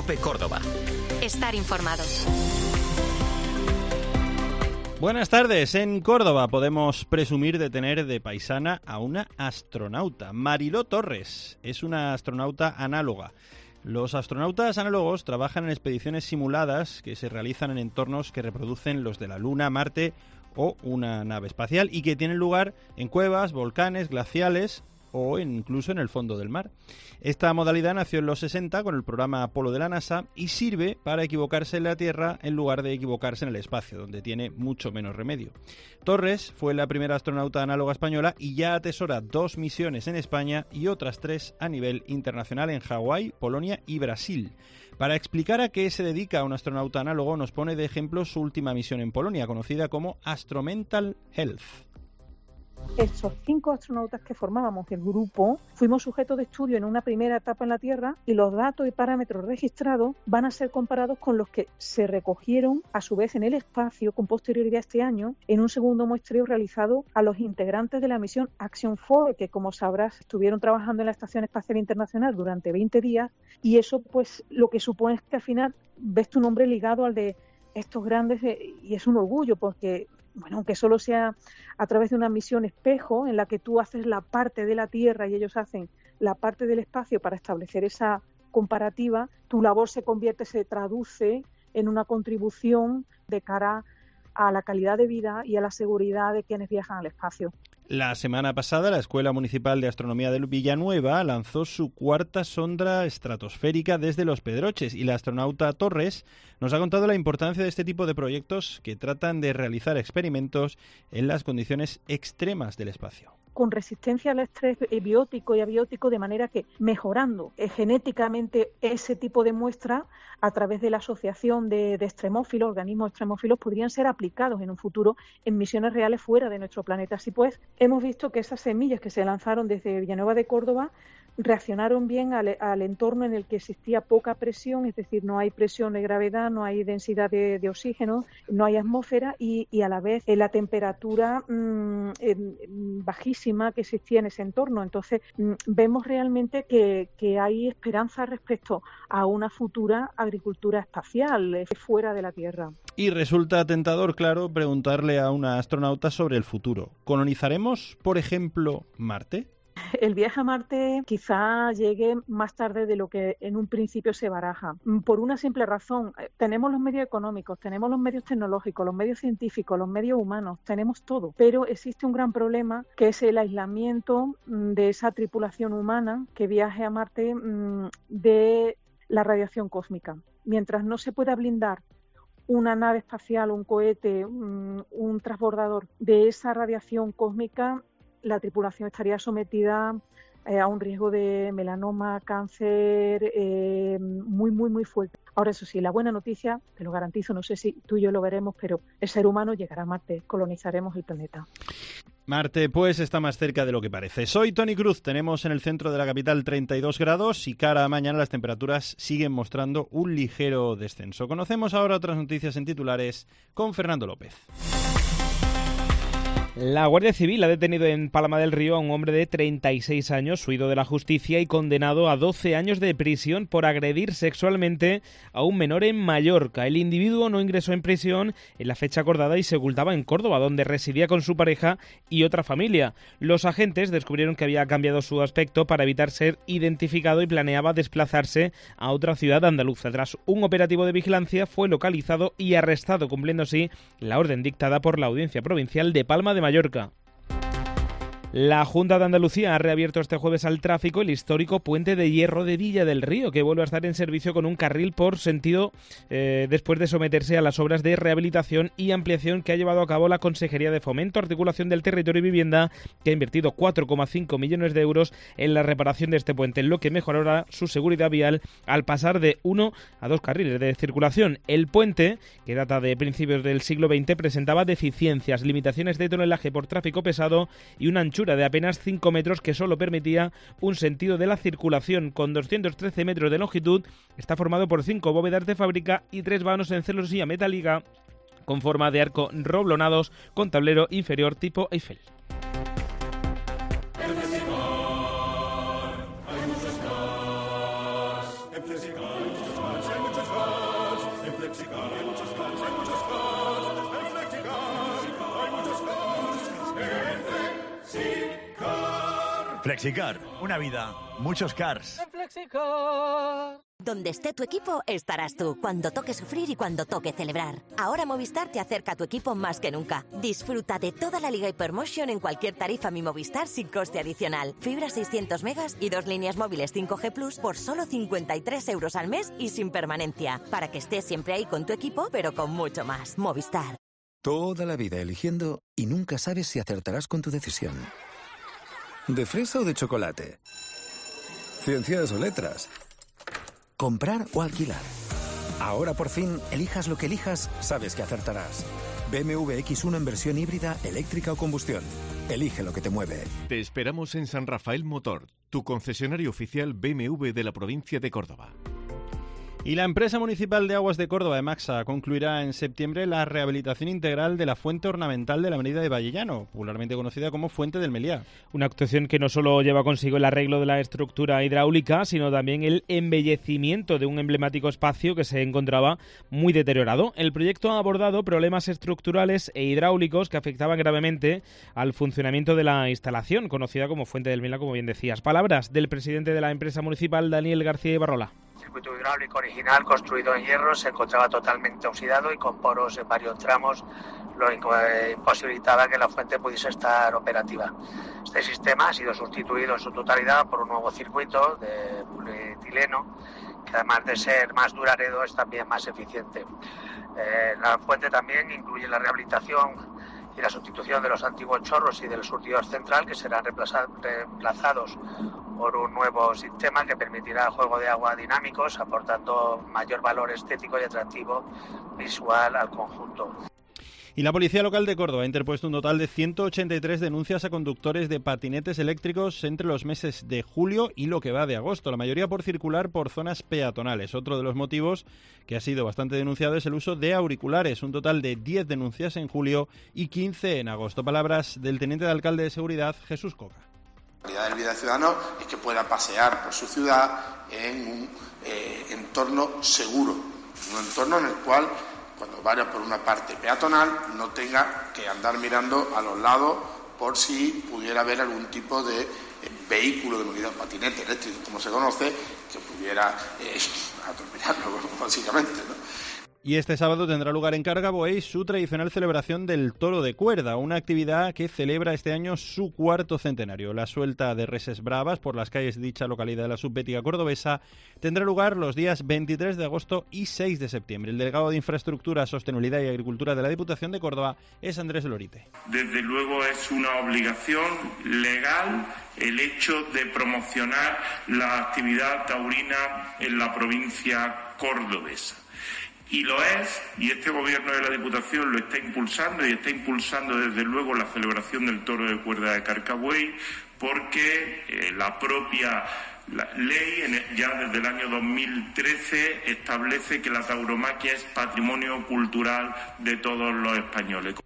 COPE Córdoba. Estar informados. Buenas tardes. En Córdoba podemos presumir de tener de paisana a una astronauta. Mariló Torres es una astronauta análoga. Los astronautas análogos trabajan en expediciones simuladas que se realizan en entornos que reproducen los de la Luna, Marte o una nave espacial y que tienen lugar en cuevas, volcanes, glaciales o incluso en el fondo del mar. Esta modalidad nació en los 60 con el programa Apolo de la NASA y sirve para equivocarse en la Tierra en lugar de equivocarse en el espacio, donde tiene mucho menos remedio. Torres fue la primera astronauta análoga española y ya atesora 2 misiones en España y otras 3 a nivel internacional en Hawái, Polonia y Brasil. Para explicar a qué se dedica un astronauta análogo, nos pone de ejemplo su última misión en Polonia, conocida como Astromental Health. Estos 5 astronautas que formábamos el grupo fuimos sujetos de estudio en una primera etapa en la Tierra y los datos y parámetros registrados van a ser comparados con los que se recogieron a su vez en el espacio con posterioridad este año en un segundo muestreo realizado a los integrantes de la misión Action 4, que como sabrás estuvieron trabajando en la Estación Espacial Internacional durante 20 días y eso pues lo que supone es que al final ves tu nombre ligado al de estos grandes y es un orgullo porque bueno, aunque solo sea a través de una misión espejo en la que tú haces la parte de la Tierra y ellos hacen la parte del espacio para establecer esa comparativa, tu labor se traduce en una contribución de cara a la calidad de vida y a la seguridad de quienes viajan al espacio. La semana pasada, la Escuela Municipal de Astronomía de Villanueva lanzó su 4ª sonda estratosférica desde Los Pedroches y la astronauta Torres nos ha contado la importancia de este tipo de proyectos que tratan de realizar experimentos en las condiciones extremas del espacio. Con resistencia al estrés biótico y abiótico, de manera que mejorando genéticamente ese tipo de muestra a través de la asociación de extremófilos, organismos extremófilos, podrían ser aplicados en un futuro en misiones reales fuera de nuestro planeta. Así pues, hemos visto que esas semillas que se lanzaron desde Villanueva de Córdoba reaccionaron bien al entorno en el que existía poca presión, es decir, no hay presión de gravedad, no hay densidad de oxígeno, no hay atmósfera y a la vez la temperatura bajísima que existía en ese entorno. Entonces, vemos realmente que hay esperanza respecto a una futura agricultura espacial fuera de la Tierra. Y resulta tentador, claro, preguntarle a una astronauta sobre el futuro. ¿Colonizaremos, por ejemplo, Marte? El viaje a Marte quizá llegue más tarde de lo que en un principio se baraja. Por una simple razón, tenemos los medios económicos, tenemos los medios tecnológicos, los medios científicos, los medios humanos, tenemos todo. Pero existe un gran problema que es el aislamiento de esa tripulación humana que viaje a Marte de la radiación cósmica. Mientras no se pueda blindar una nave espacial, un cohete, un transbordador de esa radiación cósmica, la tripulación estaría sometida a un riesgo de melanoma, cáncer muy, muy, muy fuerte. Ahora, eso sí, la buena noticia, te lo garantizo, no sé si tú y yo lo veremos, pero el ser humano llegará a Marte, colonizaremos el planeta. Marte, pues, está más cerca de lo que parece. Soy Toni Cruz, tenemos en el centro de la capital 32 grados y cara a mañana las temperaturas siguen mostrando un ligero descenso. Conocemos ahora otras noticias en titulares con Fernando López. La Guardia Civil ha detenido en Palma del Río a un hombre de 36 años, huido de la justicia y condenado a 12 años de prisión por agredir sexualmente a un menor en Mallorca. El individuo no ingresó en prisión en la fecha acordada y se ocultaba en Córdoba, donde residía con su pareja y otra familia. Los agentes descubrieron que había cambiado su aspecto para evitar ser identificado y planeaba desplazarse a otra ciudad andaluza. Tras un operativo de vigilancia fue localizado y arrestado, cumpliendo así la orden dictada por la Audiencia Provincial de Palma de Mallorca. La Junta de Andalucía ha reabierto este jueves al tráfico el histórico Puente de Hierro de Villa del Río, que vuelve a estar en servicio con un carril por sentido después de someterse a las obras de rehabilitación y ampliación que ha llevado a cabo la Consejería de Fomento, Articulación del Territorio y Vivienda, que ha invertido 4,5 millones de euros en la reparación de este puente, lo que mejorará su seguridad vial al pasar de 1 a 2 carriles de circulación. El puente, que data de principios del siglo XX, presentaba deficiencias, limitaciones de tonelaje por tráfico pesado y una anchura de apenas 5 metros que solo permitía un sentido de la circulación. Con 213 metros de longitud, está formado por 5 bóvedas de fábrica y 3 vanos en celosía metálica con forma de arco roblonados con tablero inferior tipo Eiffel. Flexicar, una vida, muchos cars. Donde esté tu equipo, estarás tú, cuando toque sufrir y cuando toque celebrar. Ahora Movistar te acerca a tu equipo más que nunca. Disfruta de toda la Liga Hypermotion en cualquier tarifa Mi Movistar sin coste adicional. Fibra 600 megas y 2 líneas móviles 5G Plus por solo 53 euros al mes y sin permanencia. Para que estés siempre ahí con tu equipo, pero con mucho más. Movistar. Toda la vida eligiendo y nunca sabes si acertarás con tu decisión. ¿De fresa o de chocolate? ¿Ciencias o letras? ¿Comprar o alquilar? Ahora por fin, elijas lo que elijas, sabes que acertarás. BMW X1 en versión híbrida, eléctrica o combustión. Elige lo que te mueve. Te esperamos en San Rafael Motor, tu concesionario oficial BMW de la provincia de Córdoba. Y la empresa municipal de Aguas de Córdoba, EMAXA, concluirá en septiembre la rehabilitación integral de la fuente ornamental de la avenida de Vallellano, popularmente conocida como Fuente del Meliá. Una actuación que no solo lleva consigo el arreglo de la estructura hidráulica, sino también el embellecimiento de un emblemático espacio que se encontraba muy deteriorado. El proyecto ha abordado problemas estructurales e hidráulicos que afectaban gravemente al funcionamiento de la instalación, conocida como Fuente del Meliá, como bien decías. Palabras del presidente de la empresa municipal, Daniel García Ibarrola. El circuito hidráulico original, construido en hierro, se encontraba totalmente oxidado y con poros en varios tramos, lo imposibilitaba que la fuente pudiese estar operativa. Este sistema ha sido sustituido en su totalidad por un nuevo circuito de polietileno, que además de ser más duradero es también más eficiente. La fuente también incluye la rehabilitación y la sustitución de los antiguos chorros y del surtidor central, que serán reemplazados por un nuevo sistema que permitirá juego de agua dinámicos, aportando mayor valor estético y atractivo visual al conjunto. Y la Policía Local de Córdoba ha interpuesto un total de 183 denuncias a conductores de patinetes eléctricos entre los meses de julio y lo que va de agosto, la mayoría por circular por zonas peatonales. Otro de los motivos que ha sido bastante denunciado es el uso de auriculares, un total de 10 denuncias en julio y 15 en agosto. Palabras del teniente de alcalde de Seguridad, Jesús Coca. La realidad del vida ciudadano es que pueda pasear por su ciudad en un entorno seguro, un entorno en el cual, cuando vaya por una parte peatonal, no tenga que andar mirando a los lados por si pudiera haber algún tipo de vehículo de movilidad, patinete eléctrico, como se conoce, que pudiera atropellarlo, básicamente, ¿no? Y este sábado tendrá lugar en Cargaboey su tradicional celebración del Toro de Cuerda, una actividad que celebra este año su cuarto centenario. La suelta de reses bravas por las calles de dicha localidad de la subbética cordobesa tendrá lugar los días 23 de agosto y 6 de septiembre. El delegado de Infraestructura, Sostenibilidad y Agricultura de la Diputación de Córdoba es Andrés Lorite. Desde luego es una obligación legal el hecho de promocionar la actividad taurina en la provincia cordobesa. Y lo es, y este gobierno de la Diputación lo está impulsando, y está impulsando desde luego la celebración del Toro de Cuerda de Carcabuey, porque la propia ley, ya desde el año 2013, establece que la tauromaquia es patrimonio cultural de todos los españoles.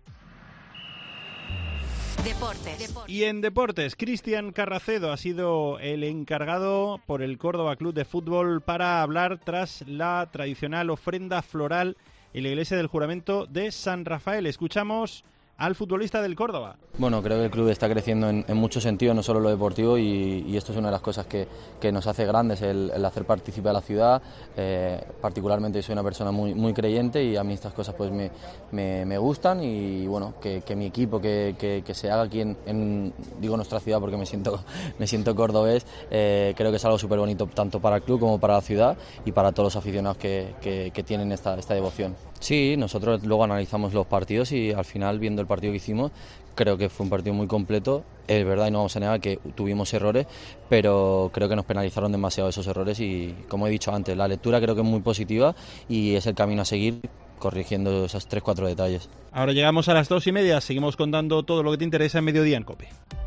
Deportes. Y en deportes, Cristian Carracedo ha sido el encargado por el Córdoba Club de Fútbol para hablar tras la tradicional ofrenda floral en la iglesia del Juramento de San Rafael. Escuchamos al futbolista del Córdoba. Bueno, creo que el club está creciendo en muchos sentidos, no solo lo deportivo, y esto es una de las cosas que nos hace grandes, el hacer partícipe a la ciudad. Particularmente soy una persona muy creyente y a mí estas cosas pues me gustan, y bueno, que mi equipo, que se haga aquí digo nuestra ciudad porque me siento cordobés, creo que es algo súper bonito tanto para el club como para la ciudad y para todos los aficionados que tienen esta devoción. Sí, nosotros luego analizamos los partidos y al final, viendo el partido que hicimos, creo que fue un partido muy completo. Es verdad, y no vamos a negar que tuvimos errores, pero creo que nos penalizaron demasiado esos errores y, como he dicho antes, la lectura creo que es muy positiva y es el camino a seguir, corrigiendo esos 3-4 detalles. Ahora llegamos a las 2:30, seguimos contando todo lo que te interesa en Mediodía en COPE.